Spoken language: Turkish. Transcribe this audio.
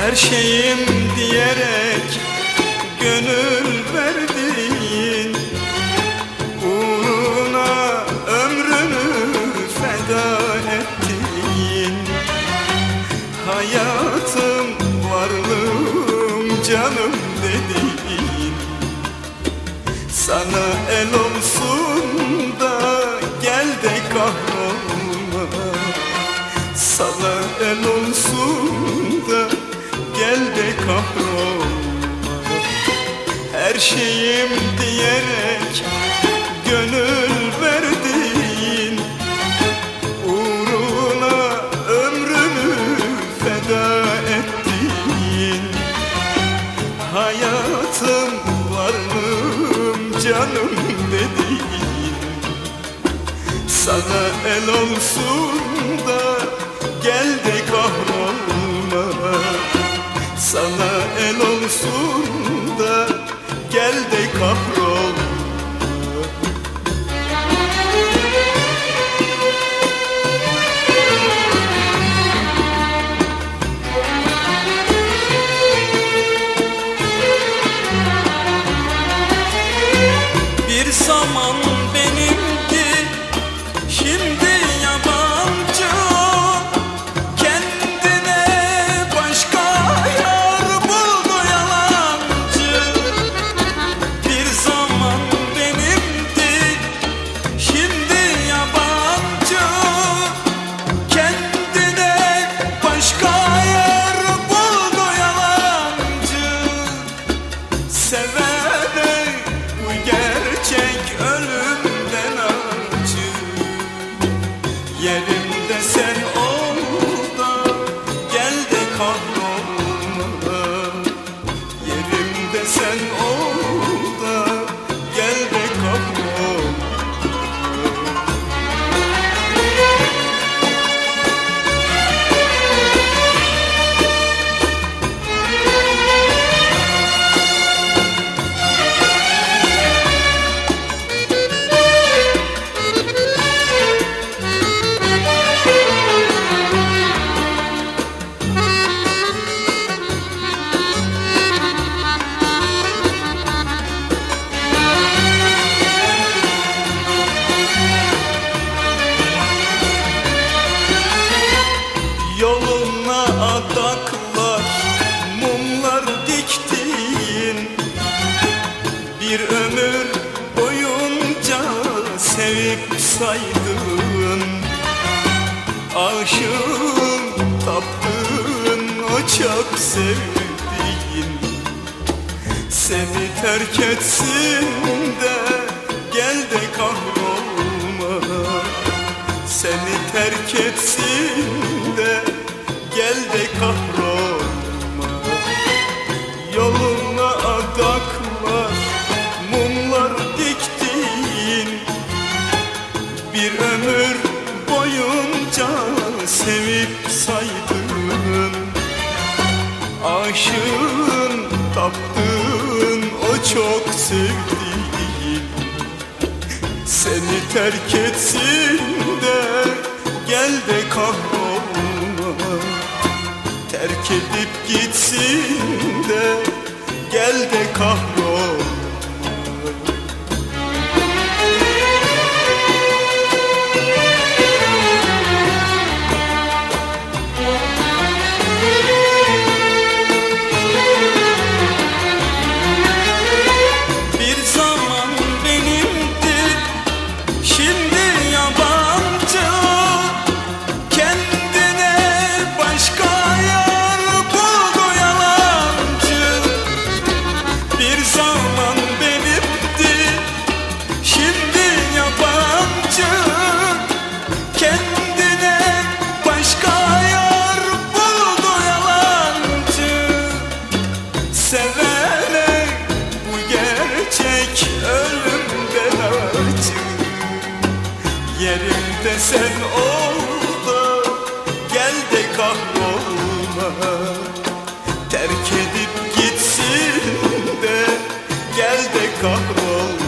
Her şeyim diyerek gönül verdiğin, uğruna ömrünü feda ettiğin, hayatım, varlığım, canım dediğin, sana el olsun da gel de kahrolma. Sana el olsun da gel de kahrolma. Her şeyim diyerek gönül verdiğin, uğruna ömrümü feda ettiğin, hayatım, varlığım, canım dediğin, sana el olsun da gel de kahrolma. Sana el olsun da gel de kahrolma. Bir zaman benimdi, şimdi yabancı. Kendine başka yar buldu yalancı. Bir zaman benimdi, şimdi yabancı. Kendine başka yar buldu yalancı. Sevene bu gerçek ölümden acı. Yerimde sen ol da gel de kahrolma. Yerimde sen ol da gel de kahrolma. Yoluna adaklar, mumlar diktin, bir ömür boyunca sevip saydın. Aşığın, taptığın, o çok sevdiğin, seni terk etsin de gel de kahrolma. Seni terk etsin de gel de kahrolma. Yoluna adaklar, mumlar diktin, bir ömür boyunca sevip saydın. Aşığın, taptığın, o çok sevdiğin, seni terk etsin de gel de kahrolma. Terk edip gitsin de gel de kahrolma. Bir zaman benimdi, şimdi yabancı. Kendine başka yar buldu yalancı. Bir zaman benimdi, şimdi yabancı. Kendine başka yar buldu yalancı. Sevene bu gerçek ölümden acı. Yerimde sen ol da gel de kahrolma. Terk edip gitsin de gel de kahrolma.